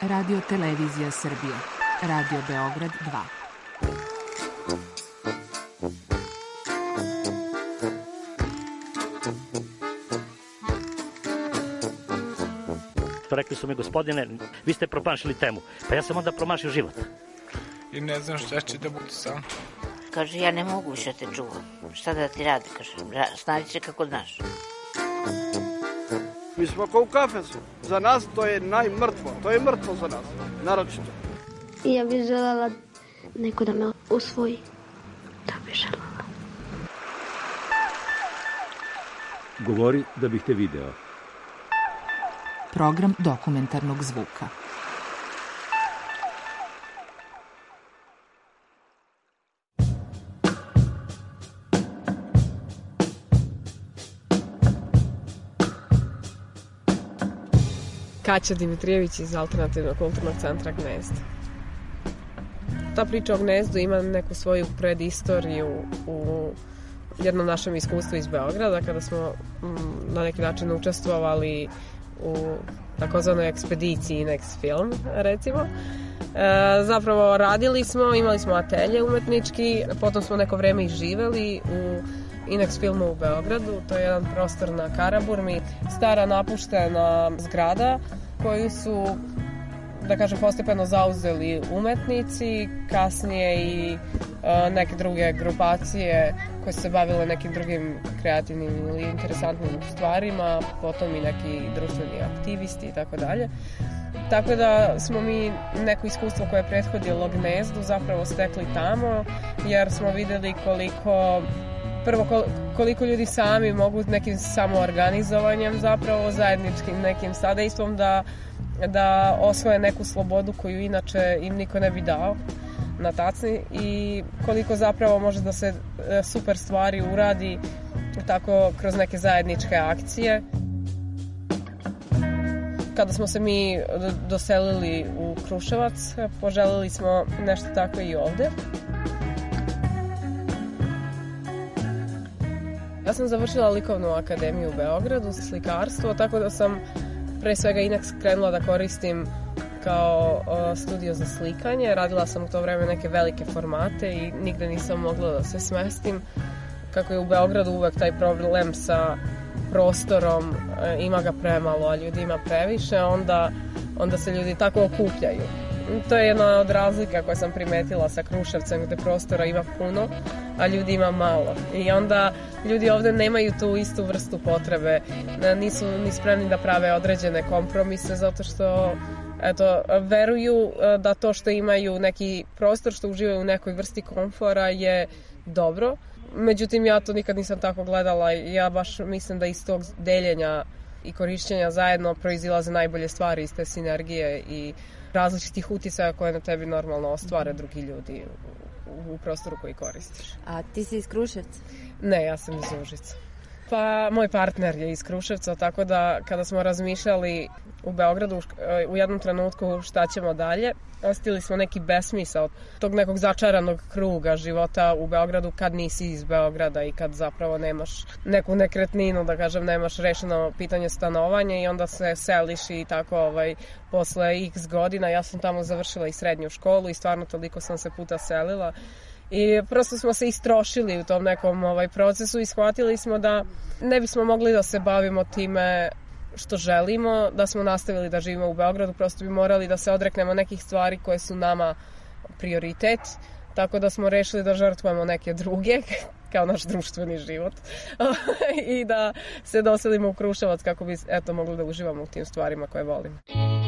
Radio Televizija Srbije. Radio Beograd 2. Rekli su mi, gospodine, vi ste promašili temu. Pa ja sam onda promašio život. I ne znam šta će da bude sam. Kaže, ja ne mogu više te čuvam. Šta da ti radi, kaže, snađi se kako znaš. Mi smo kao u kafesu. Za nas to je najmrtvo. To je mrtvo za nas, naročito. I ja bih želela neko da me usvoji. Da bih želela. Govori da bih te video. Program dokumentarnog zvuka. Kaća Dimitrijević iz Alternativnog kulturnog centra Gnezdo. Ta priča o Gnezdu ima neku svoju predistoriju u jednom našem iskustvu iz Beograda, kada smo na neki način učestvovali u takozvanoj ekspediciji Inex Film, recimo. Zapravo radili smo, imali smo atelje umetnički, potom smo neko vreme i živeli u Inex Filmu u Beogradu. To je jedan prostor na Karaburmi, stara napuštena zgrada koju su, da kažem, postepeno zauzeli umetnici, kasnije i neke druge grupacije koje su se bavile nekim drugim kreativnim ili interesantnim stvarima, potom i neki društveni aktivisti i tako dalje. Tako da smo mi neko iskustvo koje je prethodilo Gnezdu zapravo stekli tamo, jer smo videli koliko ljudi sami mogu nekim samoorganizovanjem, zapravo zajedničkim nekim sadejstvom da osvoje neku slobodu koju inače im niko ne bi dao na tacni, i koliko zapravo može da se super stvari uradi tako kroz neke zajedničke akcije. Kada smo se mi doselili u Kruševac, poželeli smo nešto tako i ovde. Ja sam završila likovnu akademiju u Beogradu, slikarstvo, tako da sam pre svega Inex krenula da koristim kao studio za slikanje. Radila sam u to vreme neke velike formate i nigde nisam mogla da se smestim. Kako je u Beogradu uvek taj problem sa prostorom, ima ga premalo, a ljudi ima previše, onda se ljudi tako okupljaju. To je jedna od razlika koje sam primetila sa Kruševcem, gde prostora ima puno, a ljudi ima malo. I onda ljudi ovde nemaju tu istu vrstu potrebe, nisu ni spremni da prave određene kompromise, zato što veruju da to što imaju neki prostor, što uživaju u nekoj vrsti komfora je dobro. Međutim, ja to nikad nisam tako gledala. Ja baš mislim da iz tog deljenja i korišćenja zajedno proizilaze najbolje stvari iz te sinergije i različitih uticaja koje na tebi normalno ostvare drugi ljudi u prostoru koji koristiš. A ti si iz Kruševca? Ne, ja sam iz Užica. Pa, moj partner je iz Kruševca, tako da kada smo razmišljali u Beogradu u jednom trenutku šta ćemo dalje, ostili smo neki besmisao tog nekog začaranog kruga života u Beogradu kad nisi iz Beograda i kad zapravo nemaš neku nekretninu, da kažem, nemaš rešeno pitanje stanovanja i onda se seliš i tako posle x godina. Ja sam tamo završila i srednju školu i stvarno toliko sam se puta selila. I prosto smo se istrošili u tom nekom procesu i shvatili smo da ne bismo mogli da se bavimo time što želimo, da smo nastavili da živimo u Beogradu, prosto bi morali da se odreknemo nekih stvari koje su nama prioritet, tako da smo rešili da žrtvujemo neke druge, kao naš društveni život, i da se doselimo u Kruševac kako bi mogli da uživamo u tim stvarima koje volimo.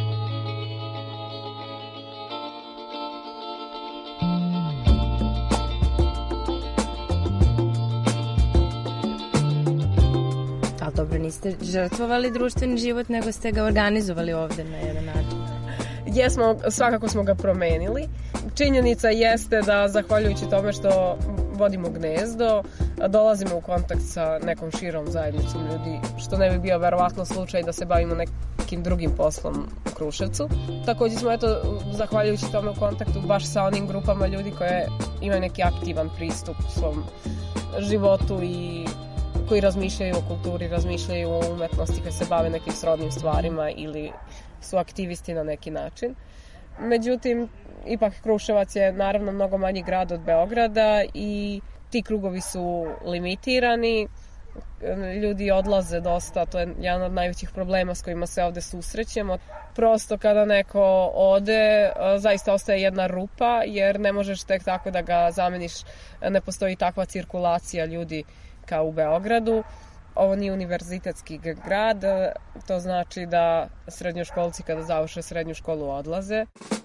Dobro, niste žrtvovali društveni život, nego ste ga organizovali ovde na jedan način. Jesmo, svakako smo ga promenili. Činjenica jeste da, zahvaljujući tome što vodimo Gnezdo, dolazimo u kontakt sa nekom širom zajednicom ljudi, što ne bi bio verovatno slučaj da se bavimo nekim drugim poslom u Kruševcu. Takođe smo, zahvaljujući tome u kontaktu baš sa onim grupama ljudi koje imaju neki aktivan pristup svom životu i koji razmišljaju o kulturi, razmišljaju o umetnosti, koji se bave nekim srodnim stvarima ili su aktivisti na neki način. Međutim, ipak Kruševac je naravno mnogo manji grad od Beograda i ti krugovi su limitirani. Ljudi odlaze dosta, to je jedan od najvećih problema s kojima se ovde susrećemo. Prosto kada neko ode, zaista ostaje jedna rupa, jer ne možeš tek tako da ga zameniš, ne postoji takva cirkulacija ljudi kao u Beogradu. Ovo nije univerzitetski grad, to znači da srednjoškolci kada završe srednju školu odlaze.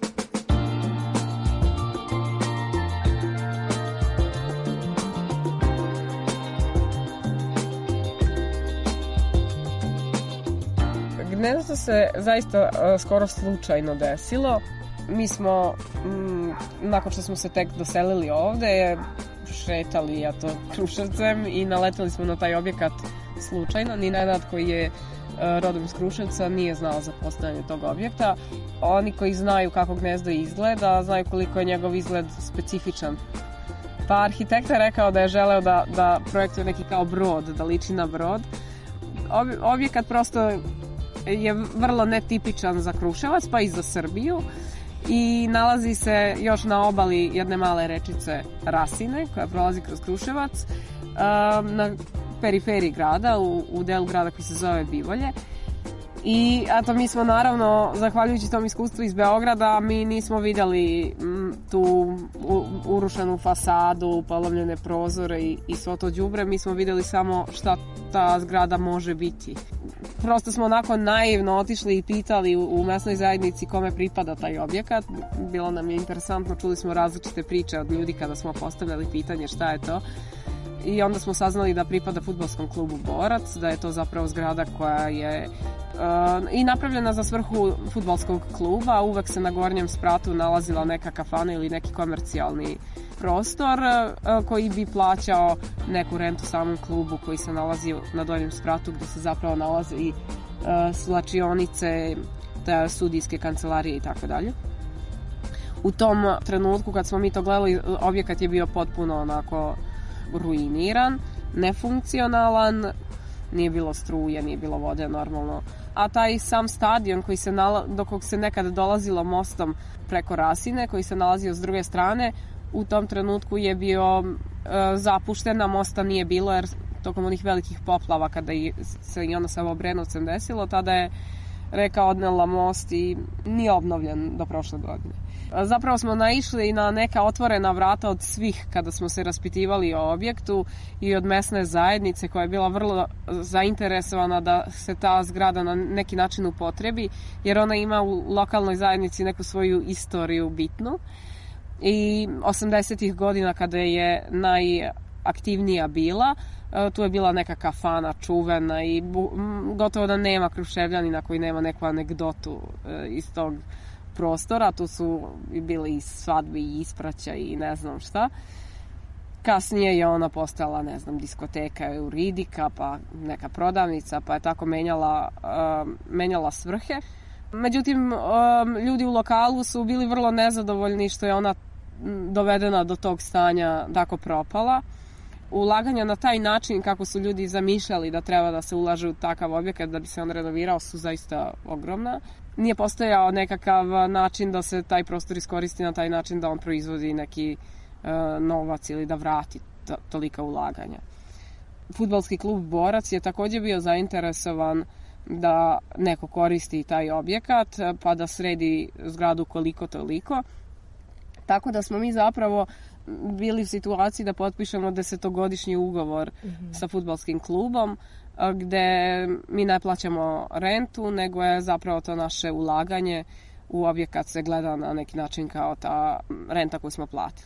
Gnezdo se zaista skoro slučajno desilo. Mi smo, nakon što smo se tek doselili ovde, šetali Kruševcem i naletali smo na taj objekat slučajno. Ni Nenad koji je rodom iz Kruševca nije znao za postojanje tog objekta. Oni koji znaju kako gnezdo izgleda, znaju koliko je njegov izgled specifičan. Pa arhitekta je rekao da je želeo da projektuje neki kao brod, da liči na brod. Objekat prosto je vrlo netipičan za Kruševac, pa i za Srbiju, i nalazi se još na obali jedne male rečice Rasine, koja prolazi kroz Kruševac, na periferiji grada, u delu grada koji se zove Bivolje. I eto, mi smo naravno, zahvaljujući tom iskustvu iz Beograda, mi nismo videli tu urušenu fasadu, polomljene prozore i svo to đubre, mi smo videli samo šta ta zgrada može biti. Prosto smo onako naivno otišli i pitali u mesnoj zajednici kome pripada taj objekat. Bilo nam je interesantno, čuli smo različite priče od ljudi kada smo postavljali pitanje šta je to. I onda smo saznali da pripada fudbalskom klubu Borac, da je to zapravo zgrada koja je i napravljena za svrhu fudbalskog kluba. Uvek se na gornjem spratu nalazila neka kafana ili neki komercijalni prostor koji bi plaćao neku rentu samom klubu koji se nalazi na donjem spratu, gde se zapravo nalaze i svlačionice, sudijske kancelarije i tako dalje. U tom trenutku kad smo mi to gledali, objekat je bio potpuno onako ruiniran, nefunkcionalan, nije bilo struje, nije bilo vode normalno. A taj sam stadion do kog se nekada dolazilo mostom preko Rasine, koji se nalazio s druge strane, u tom trenutku je bio zapušten, a mosta nije bilo, jer tokom onih velikih poplava kada se i ono sa Obrenovcem desilo, tada je reka odnela most i nije obnovljen do prošle godine. Zapravo smo naišli na neka otvorena vrata od svih kada smo se raspitivali o objektu i od mesne zajednice koja je bila vrlo zainteresovana da se ta zgrada na neki način upotrebi, jer ona ima u lokalnoj zajednici neku svoju istoriju bitnu. I 80-ih godina kada je najaktivnija bila, tu je bila neka kafana čuvena i gotovo da nema Kruševljanina koji nema neku anegdotu iz tog prostora. Tu su bili i svadbe i ispraća i ne znam šta. Kasnije je ona postala, ne znam, diskoteka Euridika, pa neka prodavnica, pa je tako menjala svrhe. Međutim, ljudi u lokalu su bili vrlo nezadovoljni što je ona dovedena do tog stanja tako propala. Ulaganja na taj način kako su ljudi zamišljali da treba da se ulaže u takav objekat da bi se on renovirao su zaista ogromna. Nije postojao nekakav način da se taj prostor iskoristi na taj način da on proizvodi neki novac ili da vrati tolika ulaganja. Fudbalski klub Borac je takođe bio zainteresovan da neko koristi taj objekat pa da sredi zgradu koliko toliko. Tako da smo mi zapravo bili u situaciji da potpišemo 10-godišnji ugovor sa fudbalskim klubom gde mi ne plaćamo rentu, nego je zapravo to naše ulaganje u objekat se gleda na neki način kao ta renta koju smo platili.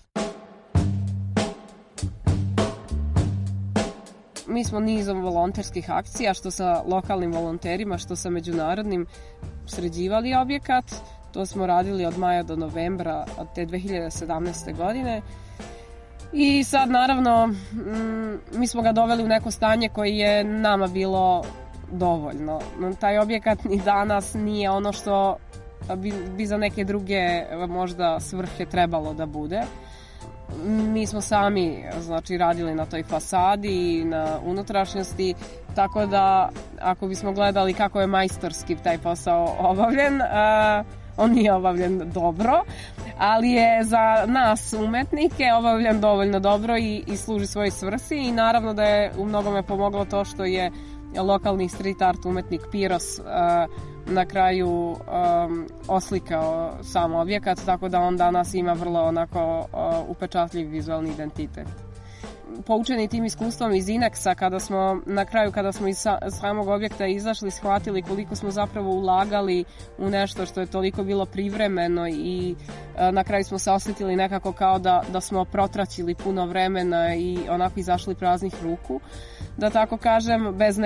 Mi smo nizom volonterskih akcija, što sa lokalnim volonterima, što sa međunarodnim, sređivali objekat. To smo radili od maja do novembra od te 2017. godine. I sad, naravno, mi smo ga doveli u neko stanje koje je nama bilo dovoljno. Taj objekat ni danas nije ono što bi za neke druge možda svrhe trebalo da bude. mi smo sami znači radili na toj fasadi i na unutrašnjosti, tako da ako bismo gledali kako je majstorski taj posao obavljen, on nije obavljen dobro, ali je za nas umetnike obavljen dovoljno dobro i služi svojoj svrsi i naravno da je u mnogome pomoglo to što je lokalni street art umetnik Piros na kraju oslikao sam objekat, tako da on danas ima vrlo onako upečatljiv vizualni identitet. Poučeni tim iskustvom iz Ineksa, kada smo iz samog objekta izašli, shvatili koliko smo zapravo ulagali u nešto što je toliko bilo privremeno i na kraju smo se osjetili nekako kao da smo protraćili puno vremena i onako izašli praznih ruku, da tako kažem, bez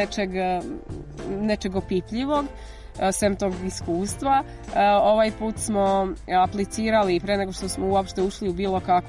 nečeg opipljivog, sem tog iskustva. Ovaj put smo aplicirali pre nego što smo uopšte ušli u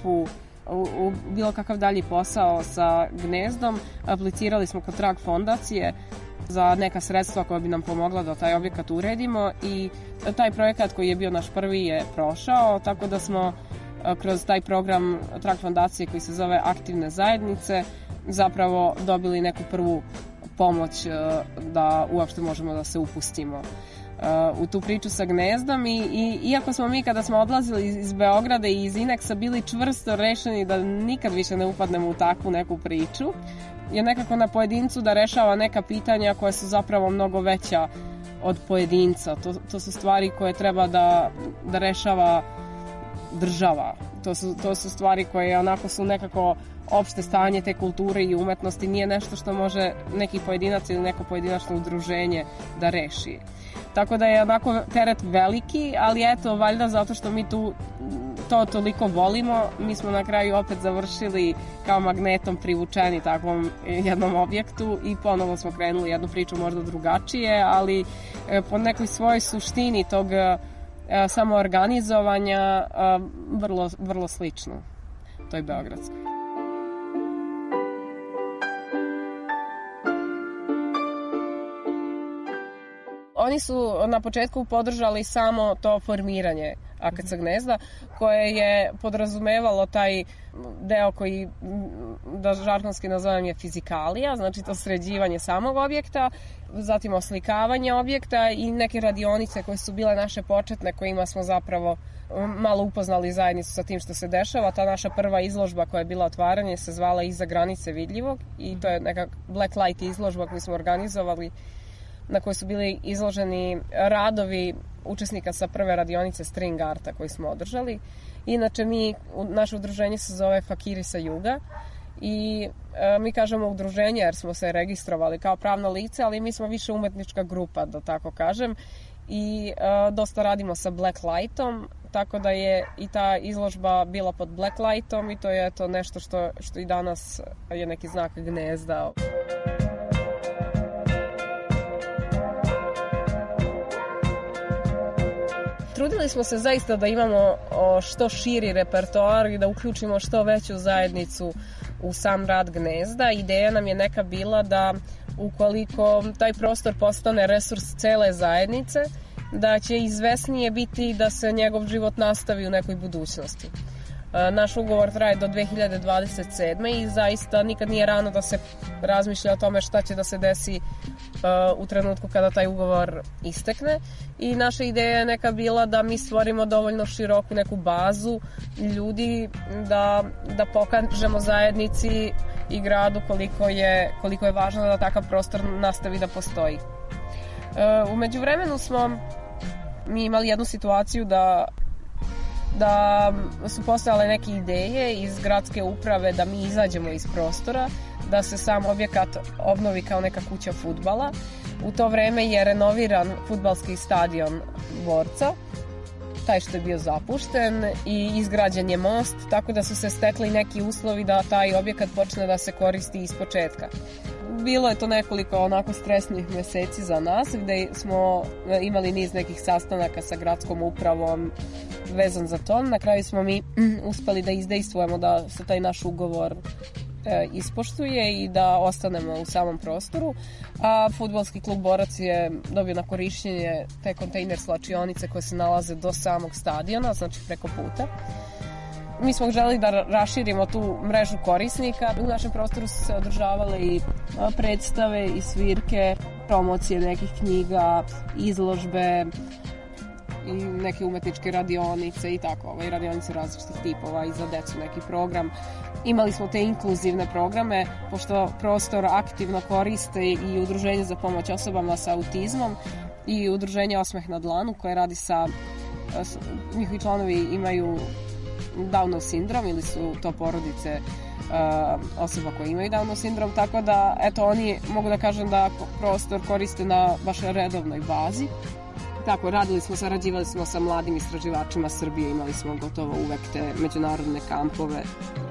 bilo kakav dalji posao sa Gnezdom, aplicirali smo kod Trag fondacije za neka sredstva koja bi nam pomogla da taj objekat uredimo i taj projekat koji je bio naš prvi je prošao, tako da smo kroz taj program Trag fondacije koji se zove Aktivne zajednice zapravo dobili neku prvu pomoć da uopšte možemo da se upustimo u tu priču sa Gnezdom i iako smo mi kada smo odlazili iz Beograda i iz Ineksa bili čvrsto rešeni da nikad više ne upadnemo u takvu neku priču, je nekako na pojedincu da rešava neka pitanja koja su zapravo mnogo veća od pojedinca. To su stvari koje treba da rešava država. To su stvari koje onako su nekako opšte stanje te kulture i umetnosti, nije nešto što može neki pojedinac ili neko pojedinačno udruženje da reši. Tako da je onako teret veliki, ali eto, valjda zato što mi to toliko volimo, mi smo na kraju opet završili kao magnetom privučeni takvom jednom objektu i ponovo smo krenuli jednu priču možda drugačije, ali po nekoj svojoj suštini tog samoorganizovanja vrlo, vrlo slično toj beogradskoj. Oni su na početku podržali samo to formiranje AKC Gnezda, koje je podrazumevalo taj deo koji, da žargonski nazovem, je fizikalija, znači to sređivanje samog objekta, zatim oslikavanje objekta i neke radionice koje su bile naše početne, kojima smo zapravo malo upoznali zajednicu sa tim što se dešava. Ta naša prva izložba koja je bila otvaranje se zvala Iza granice vidljivog i to je neka Black Light izložba koju smo organizovali, na kojoj su bili izloženi radovi učesnika sa prve radionice string arta koji smo održali. Inače, naše udruženje se zove Fakiri sa juga i mi kažemo udruženje jer smo se registrovali kao pravno lice, ali mi smo više umetnička grupa, da tako kažem, i dosta radimo sa Black Lightom, tako da je i ta izložba bila pod Black Lightom i to je to nešto što i danas je neki znak Gnezda. Trudili smo se zaista da imamo što širi repertoar i da uključimo što veću zajednicu u sam rad Gnezda. Ideja nam je neka bila da ukoliko taj prostor postane resurs cele zajednice, da će izvesnije biti da se njegov život nastavi u nekoj budućnosti. Naš ugovor traje do 2027. i zaista nikad nije rano da se razmišlja o tome šta će da se desi u trenutku kada taj ugovor istekne. I naša ideja je neka bila da mi stvorimo dovoljno široku neku bazu ljudi da pokažemo zajednici i gradu koliko je važno da takav prostor nastavi da postoji. U međuvremenu smo mi imali jednu situaciju da su postojale neke ideje iz gradske uprave da mi izađemo iz prostora, da se sam objekat obnovi kao neka kuća fudbala. U to vreme je renoviran fudbalski stadion Borca, taj što je bio zapušten, i izgrađen je most, tako da su se stekli neki uslovi da taj objekat počne da se koristi ispočetka. Bilo je to nekoliko onako stresnih meseci za nas, gde smo imali niz nekih sastanaka sa gradskom upravom vezan za to. Na kraju smo mi uspeli da izdejstvujemo da se taj naš ugovor ispoštuje i da ostanemo u samom prostoru, a fudbalski klub Borac je dobio na korišćenje te kontejner slačionice koje se nalaze do samog stadiona, znači preko puta. mi smo želeli da raširimo tu mrežu korisnika. U našem prostoru su se održavale i predstave i svirke, promocije nekih knjiga, izložbe i neke umetničke radionice i tako, radionice različitih tipova i za decu neki program. Imali smo te inkluzivne programe, pošto prostor aktivno koriste i Udruženje za pomoć osobama sa autizmom i Udruženje Osmeh na dlanu koje radi sa, njihovi članovi imaju Downov sindrom ili su to porodice osoba koje imaju Downov sindrom, tako da eto oni mogu da kažem da prostor koriste na baš redovnoj bazi. Tako, sarađivali smo sa mladim istraživačima Srbije, imali smo gotovo uvek te međunarodne kampove.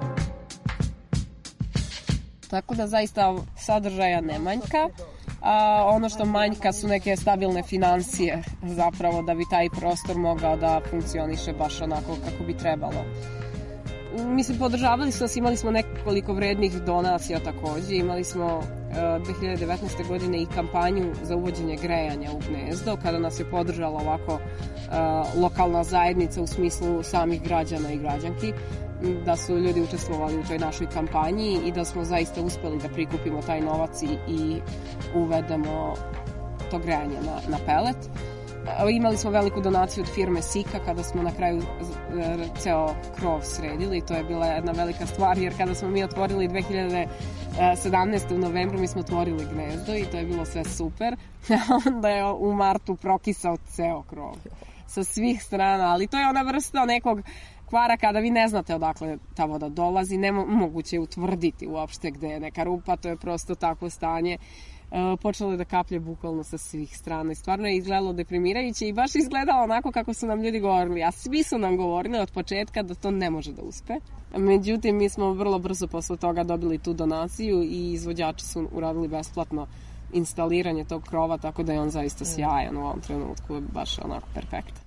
Tako da zaista sadržaja ne manjka, a ono što manjka su neke stabilne finansije zapravo da bi taj prostor mogao da funkcioniše baš onako kako bi trebalo. Mislim, podržavali su nas, imali smo nekoliko vrednih donacija takođe, imali smo 2019. godine i kampanju za uvođenje grejanja u Gnezdo, kada nas je podržala ovako lokalna zajednica u smislu samih građana i građanki, da su ljudi učestvovali u toj našoj kampanji i da smo zaista uspeli da prikupimo taj novac i uvedemo to grejanje na pelet. Imali smo veliku donaciju od firme Sika kada smo na kraju ceo krov sredili i to je bila jedna velika stvar, jer kada smo mi otvorili 2017. u novembru mi smo otvorili Gnezdo i to je bilo sve super. Onda je u martu prokisao ceo krov sa svih strana, ali to je ona vrsta nekog kvara kada vi ne znate odakle ta voda dolazi, nemoguće je utvrditi uopšte gde je neka rupa, to je prosto takvo stanje. Počelo je da kaplje bukvalno sa svih strana i stvarno je izgledalo deprimirajuće i baš izgledalo onako kako su nam ljudi govorili, a svi su nam govorili od početka da to ne može da uspe. Međutim, mi smo vrlo brzo posle toga dobili tu donaciju i izvođači su uradili besplatno instaliranje tog krova, tako da je on zaista sjajan u ovom trenutku, baš onako perfektan.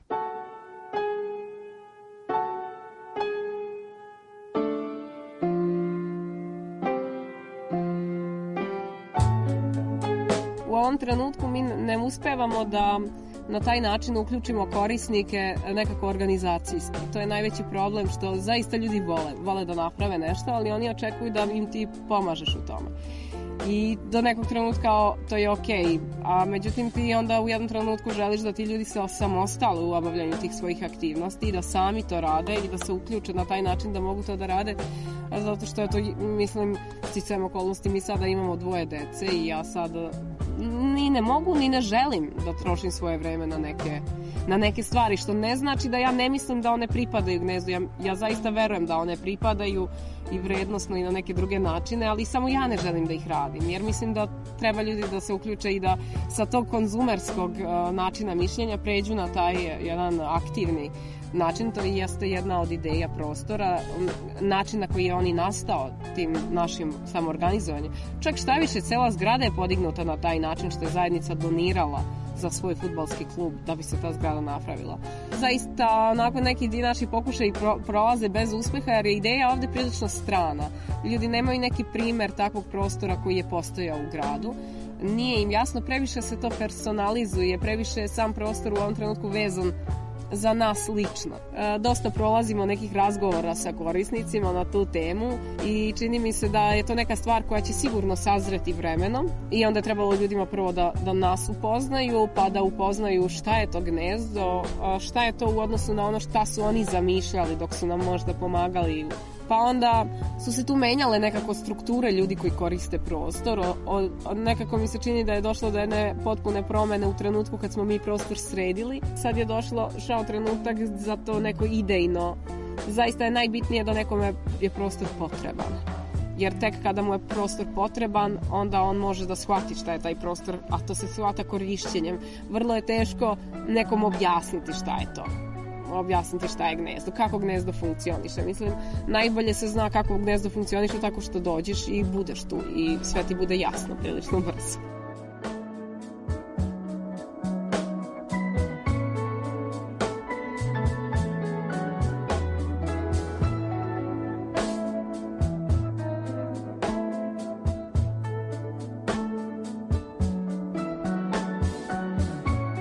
U ovom trenutku mi ne uspevamo da na taj način uključimo korisnike nekako organizacijski. To je najveći problem što zaista ljudi vole da naprave nešto, ali oni očekuju da im ti pomažeš u tome. I do nekog trenutka to je okej, a međutim ti onda u jednom trenutku želiš da ti ljudi se osamostale u obavljanju tih svojih aktivnosti i da sami to rade i da se uključe na taj način da mogu to da rade, zato što je to, mislim, sticajem okolnosti, mi sada imamo 2 dece i ja sada ni ne mogu ni ne želim da trošim svoje vreme na neke stvari, što ne znači da ja ne mislim da one pripadaju Gnezdu. Ja zaista verujem da one pripadaju i vrednosno i na neke druge načine, ali samo ja ne želim da ih radim, jer mislim da treba ljudi da se uključe i da sa tog konzumerskog načina mišljenja pređu na taj jedan aktivni način. To jeste jedna od ideja prostora, način na koji je on i nastao tim našim samoorganizovanjem. Čak šta više, cela zgrada je podignuta na taj način što je zajednica donirala za svoj fudbalski klub da bi se ta zgrada napravila. Zaista, onako neki naši pokušaji prolaze bez uspeha, jer je ideja ovde prilično strana. Ljudi nemaju neki primer takvog prostora koji je postojao u gradu. Nije im jasno, previše se to personalizuje, previše je sam prostor u ovom trenutku vezan za nas lično. Dosta prolazimo nekih razgovora sa korisnicima na tu temu i čini mi se da je to neka stvar koja će sigurno sazreti vremenom i onda je trebalo ljudima prvo da nas upoznaju, pa da upoznaju šta je to Gnezdo, šta je to u odnosu na ono šta su oni zamišljali dok su nam možda pomagali. Pa onda su se tu menjale nekako strukture ljudi koji koriste prostor. Nekako mi se čini da je došlo do jedne potpune promene u trenutku kad smo mi prostor sredili. Sad je došao trenutak za to neko idejno. Zaista je najbitnije da nekome je prostor potreban. Jer tek kada mu je prostor potreban, onda on može da shvati šta je taj prostor, a to se shvata korišćenjem. Vrlo je teško nekom objasniti šta je to. Objasniti šta je Gnezdo, kako Gnezdo funkcioniše. Mislim, najbolje se zna kako Gnezdo funkcioniše tako što dođeš i budeš tu i sve ti bude jasno prilično brzo.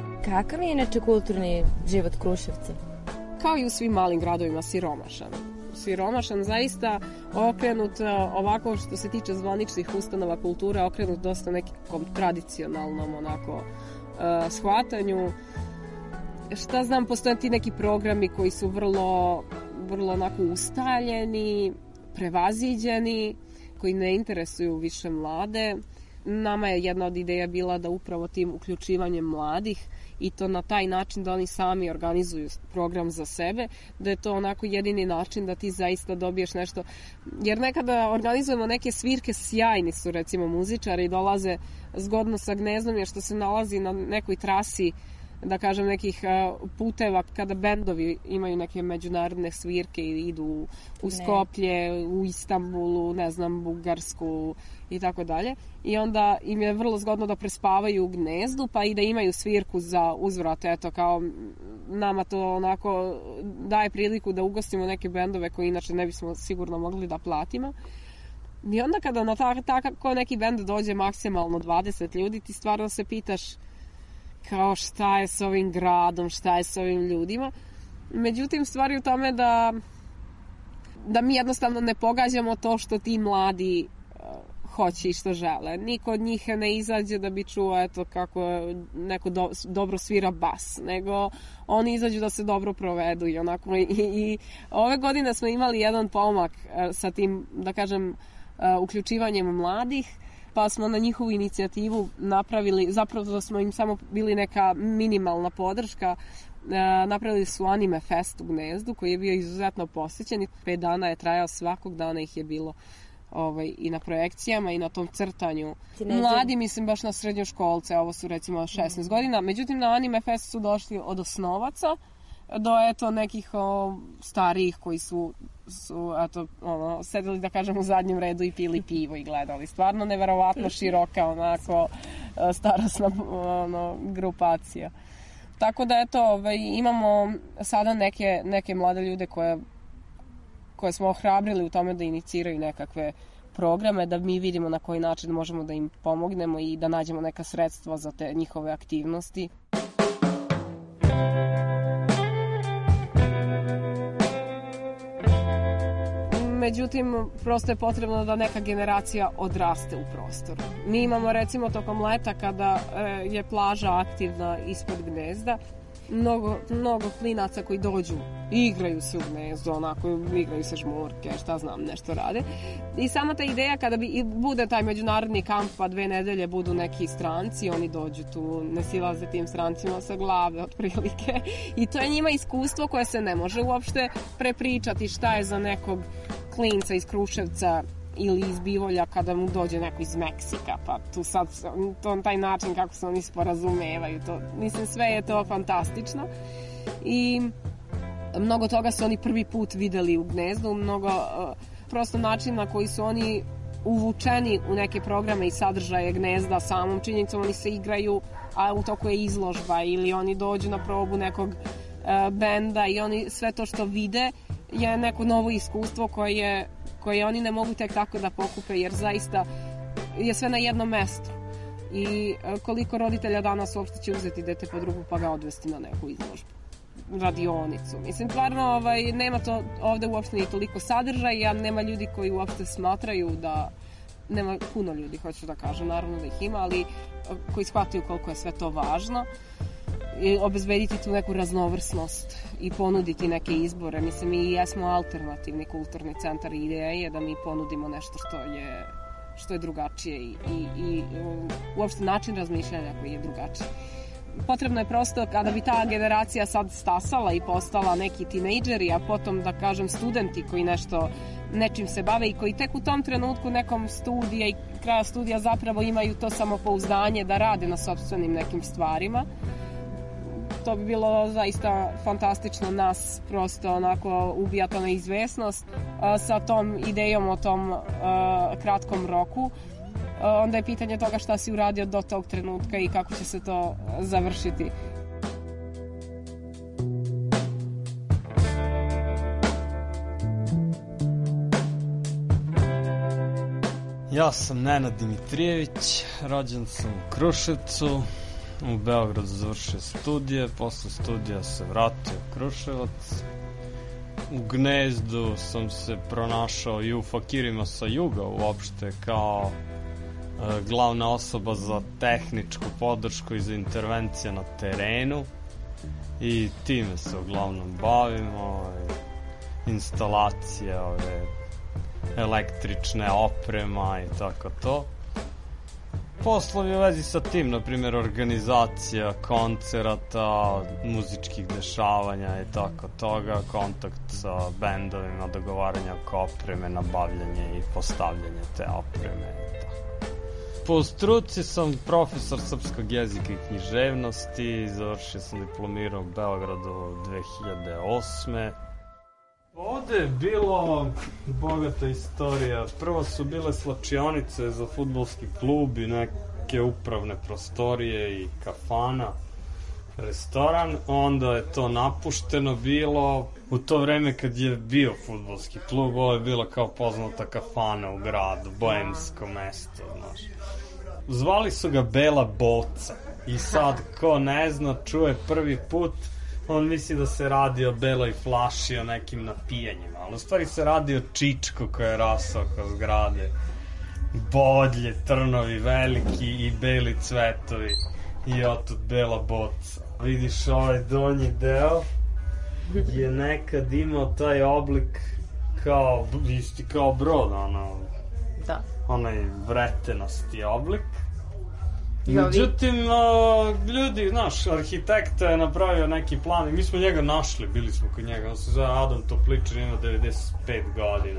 Kakav je inače kulturni život Kruševca? Kao i u svim malim gradovima, siromašan. siromašan, zaista okrenut ovako što se tiče zvaničnih ustanova kulture, okrenut dosta nekom tradicionalnom onako shvatanju. Šta znam, postoje ti neki programi koji su vrlo onako ustaljeni, prevaziđeni, koji ne interesuju više mlade. Nama je jedna od ideja bila da upravo tim uključivanjem mladih i to na taj način da oni sami organizuju program za sebe, da je to onako jedini način da ti zaista dobiješ nešto. Jer nekada organizujemo neke svirke, sjajni su recimo muzičari i dolaze zgodno sa Gnezdom, jer što se nalazi na nekoj trasi, da kažem, nekih puteva kada bendovi imaju neke međunarodne svirke i idu u Skoplje, u Istanbulu, ne znam, Bugarsku i tako dalje. I onda im je vrlo zgodno da prespavaju u Gnezdu, pa i da imaju svirku za uzvrat. Eto, kao nama to onako daje priliku da ugostimo neke bendove koje inače ne bismo sigurno mogli da platimo. I onda kada na tako neki bend dođe maksimalno 20 ljudi, ti stvarno se pitaš kao šta je s ovim gradom, šta je s ovim ljudima. Međutim, stvar je u tome da mi jednostavno ne pogađamo to što ti mladi hoće i što žele. Niko od njih ne izađe da bi čuo eto kako neko dobro svira bas, nego oni izađu da se dobro provedu i onako. I ove godine smo imali jedan pomak sa tim, da kažem, uključivanjem mladih, pa smo na njihovu inicijativu napravili, zapravo smo im samo bili neka minimalna podrška, napravili su Anime Fest u Gnezdu koji je bio izuzetno posjećen. 5 dana je trajao, svakog dana ih je bilo i na projekcijama i na tom crtanju. Mladi, mislim baš na srednjoškolce, ovo su recimo 16 godina, međutim na Anime Fest su došli od osnovaca do eto nekih starijih koji su eto, sedeli, da kažem, u zadnjem redu i pili pivo i gledali. Stvarno neverovatno široka onako starosna grupacija. Tako da eto, imamo sada neke mlade ljude koje smo ohrabrili u tome da iniciraju nekakve programe, da mi vidimo na koji način možemo da im pomognemo i da nađemo neka sredstva za te njihove aktivnosti. Međutim, prosto je potrebno da neka generacija odraste u prostoru. Mi imamo recimo tokom leta kada je plaža aktivna ispod Gnezda, mnogo klinaca koji dođu i igraju se u Gnezdu, onako, igraju se žmurke, šta znam, nešto rade. I sama ta ideja kada bude taj međunarodni kamp, pa 2 nedelje budu neki stranci, oni dođu tu, ne silaze tim strancima sa glave, otprilike. I to je njima iskustvo koje se ne može uopšte prepričati šta je za nekog klinca iz Kruševca ili iz Bivolja kada mu dođe neko iz Meksika, pa tu sad taj način kako se oni sporazumevaju, to, mislim, sve je to fantastično i mnogo toga su oni prvi put videli u Gnezdu, mnogo prosto način na koji su oni uvučeni u neke programe i sadržaje Gnezda samom činjenicom, oni se igraju, a u toku je izložba ili oni dođu na probu nekog benda i oni sve to što vide je neko novo iskustvo koje oni ne mogu tek tako da pokupe, jer zaista je sve na jednom mestu. I koliko roditelja danas uopšte će uzeti dete pod ruku pa ga odvesti na neku izložbu, radionicu. Mislim, stvarno nema to ovde uopšte ni toliko sadržaja, nema ljudi koji uopšte smatraju da, nema puno ljudi, hoću da kažem, naravno da ih ima, ali koji shvataju koliko je sve to važno. I obezbediti tu neku raznovrsnost i ponuditi neke izbore. Mislim, mi jesmo alternativni kulturni centar i ideja je da mi ponudimo nešto što je drugačije i uopšte način razmišljanja koji je drugačiji. Potrebno je prosto, kada bi ta generacija sad stasala i postala neki tinejdžeri, a potom, da kažem, studenti koji nečim se bave i koji tek u tom trenutku nekom studija i kraja studija zapravo imaju to samopouzdanje da rade na sopstvenim nekim stvarima. To bi bilo zaista fantastično, nas prosto onako ubija to neizvesnost sa tom idejom o tom kratkom roku. Onda je pitanje toga šta si uradio do tog trenutka i kako će se to završiti. Ja sam Nenad Dimitrijević, rođen sam u Kruševcu, u Beogradu završio studije, posle studija se vratio u Kruševac u Gnezdu sam se pronašao i u Fakirima sa juga uopšte kao glavna osoba za tehničku podršku i za intervencije na terenu i time se uglavnom bavim, instalacije električne oprema i tako to. Poslovi u vezi sa tim, na primjer organizacija koncerata, muzičkih dešavanja i tako toga, kontakt sa bendovima, dogovaranje oko opreme, nabavljanje i postavljanje te opreme i tako. Po struci sam profesor srpskog jezika i književnosti, završio sam diplomirao u Beogradu 2008. Ovde je bilo bogata istorija. Prvo su bile slačionice za fudbalski klub i neke upravne prostorije i kafana, restoran. Onda je to napušteno bilo. U to vreme kad je bio fudbalski klub, ovo je bila kao poznata kafana u gradu, boemsko mesto, znaš. Zvali su ga Bela boca i sad ko ne zna, čuje prvi put, on misli da se radi o beloj flaši, o nekim napijanjima, ali u stvari se radi o čičku koja je rasao oko zgrade. Bodlje, trnovi veliki i beli cvetovi i otud Bela boca. Vidiš ovaj donji deo je nekad imao taj oblik kao, isti kao brod, da. Onaj vretenasti oblik. Međutim, ljudi, znaš, arhitekta je napravio neki plan i mi smo njega našli, bili smo kod njega, on se zove Adam Topličar, ima 95 godina.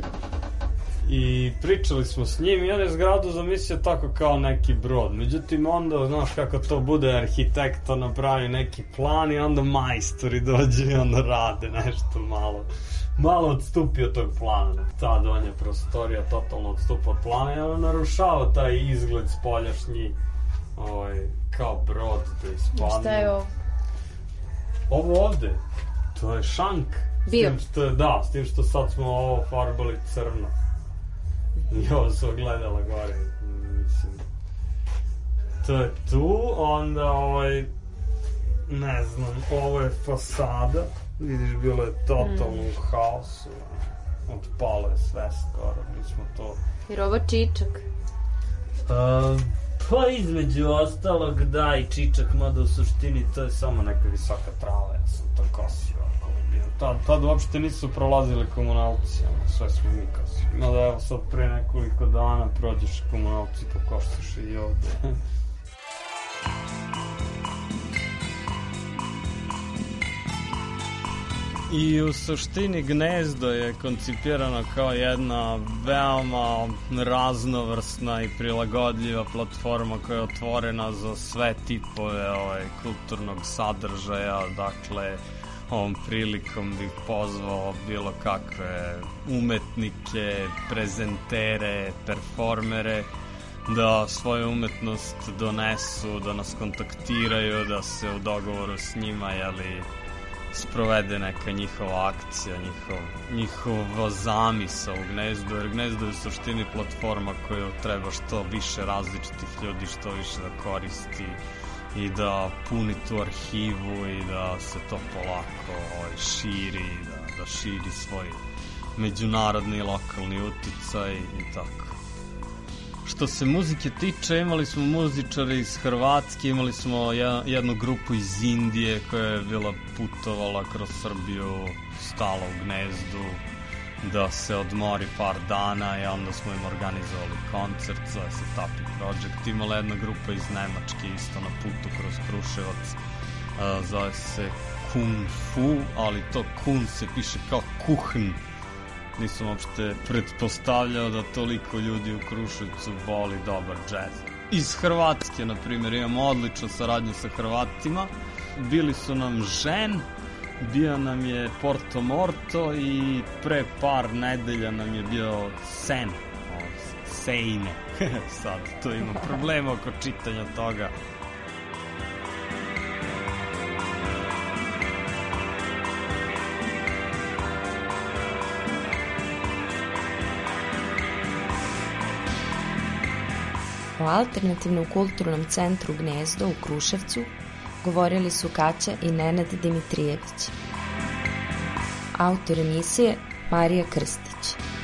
I pričali smo s njim i on je zgradu zamislio tako kao neki brod. Međutim, onda, znaš kako to bude, arhitekta napravi neki plan i onda majstori dođu i onda rade nešto malo odstupi od tog plana. Ta donja prostorija totalno odstupa od plana i ono narušava taj izgled spoljašnji, kao brod da ispadne. Šta je ovo? Ovo ovde, to je šank. Bio? S tim što sad smo ovo farbali crno. I ovo su gledala gore, mislim. To je tu, onda ne znam, ovo je fasada. Vidiš, bilo je totalno u haosu. Otpalo je sve skoro, mi smo to... Jer ovo čičak? Pa između ostalog, da, i čičak, mada u suštini to je samo neka visoka trava, ja sam to kosio. Tad uopšte nisu prolazili komunalci, sve smo mi kosili. Mada evo sad pre nekoliko dana prođeš komunalci, pokoštaš i ovde. I u suštini Gnezdo je koncipirano kao jedna veoma raznovrsna i prilagodljiva platforma koja je otvorena za sve tipove kulturnog sadržaja. Dakle, ovom prilikom bih pozvao bilo kakve umetnike, prezentere, performere da svoju umetnost donesu, da nas kontaktiraju, da se u dogovoru s njima, sprovede neka njihova akcija, njihova zamisao u Gnezdu, jer Gnezdo je u suštini platforma koju treba što više različitih ljudi, što više da koristi i da puni tu arhivu i da se to polako širi, da širi svoj međunarodni i lokalni uticaj i tako. Što se muzike tiče, imali smo muzičare iz Hrvatske, imali smo jednu grupu iz Indije koja je bila putovala kroz Srbiju, stala u Gnezdu da se odmori par dana i onda smo im organizovali koncert, zove se Tapi Project. Imala jedna grupa iz Nemačke isto na putu kroz Kruševac, zove se Kung Fu, ali to Kun se piše kao Kuhn. Nisam uopšte pretpostavljao da toliko ljudi u Kruševcu voli dobar džez. Iz Hrvatske, na primjer, imamo odličnu saradnju sa Hrvatima. Bili su nam Žen, bio nam je Porto Morto i pre par nedelja nam je bio Sen, Sejne. Sad, tu imam problema oko čitanja toga. O alternativnom kulturnom centru Gnezdo u Kruševcu govorili su Kaća i Nenad Dimitrijević. Autor emisije Marija Krstić.